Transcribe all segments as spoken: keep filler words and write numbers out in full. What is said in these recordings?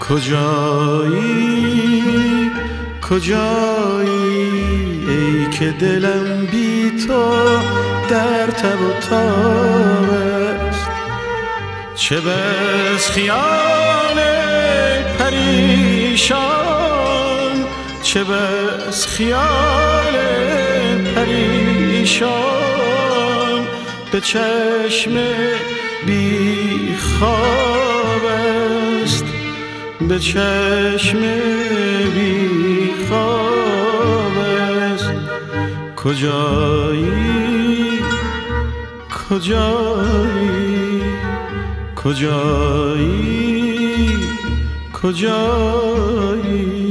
کجایی کجایی ای که دلم بی تو در تب و تاب است. چه بس خیال پریشان، چه بس خیال پریشان به چشم بی خواب است، به چشم بی خواب است. کجایی کجایی کجایی کجایی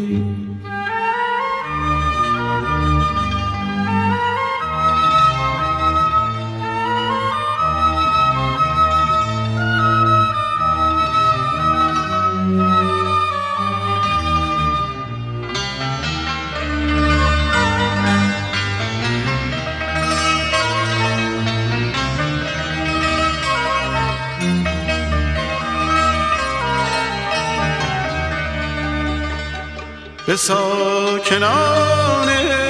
به ساکنان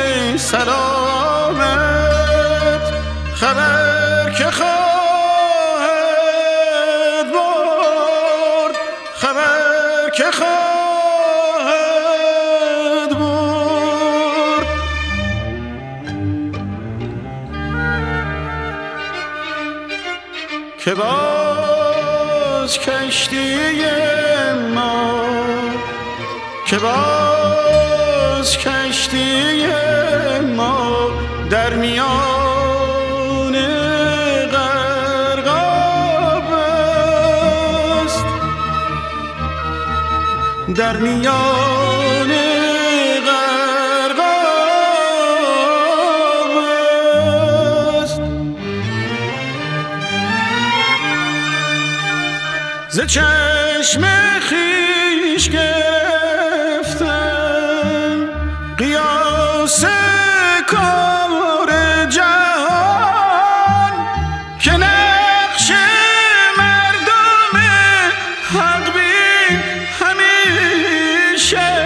سلامت خبر که خواهد برد، خبر که خواهد برد. که باز کشتی ما، که باز کشتی ما در میان غرقاب است، در میان غرقاب است. ز چشم خویش قیاس کار جهان، که نقش مردم حق بین همیشه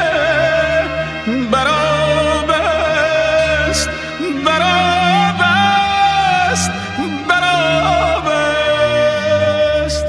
براب است، براب است، براب است.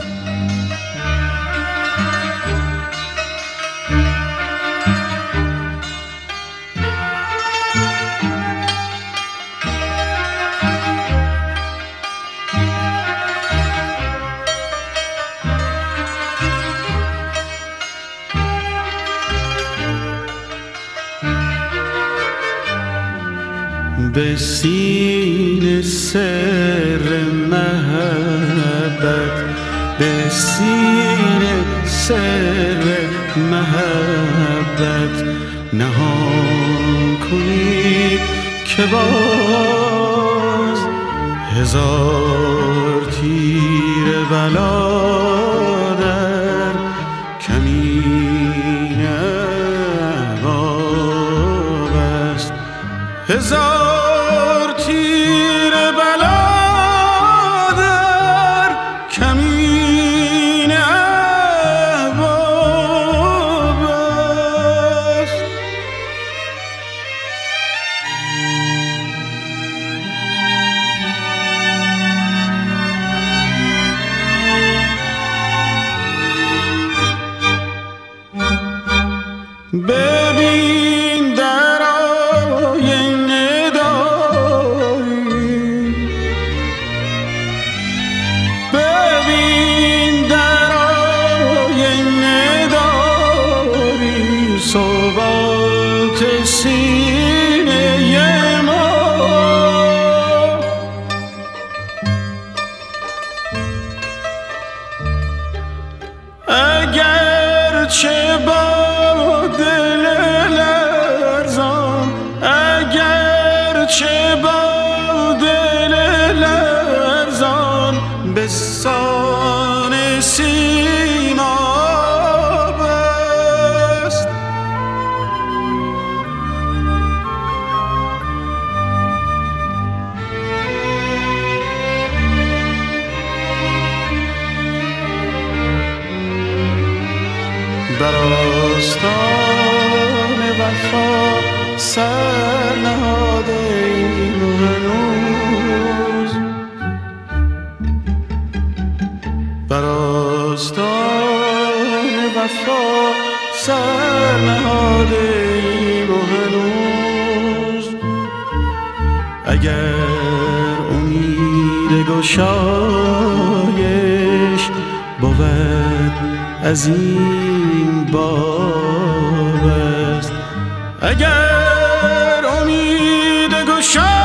به سینه سر محبت، به سینه سر محبت نهان کنید که باز هزار تیر بلا در کمین احباب است. هزار تیر بلا در کمین احباب است. ببین در آینه داری، ببین در آینه داری ثبات سینه ما. اگر چه با دل لرزان، اگر چه با دل لرزان به سان سیماب است. بر آستان وفا سر نهاده ایم هنوز، بر آستان وفا سر نهاده ایم هنوز. اگر امید گشایش بود از این باب است، اگر امید گشایش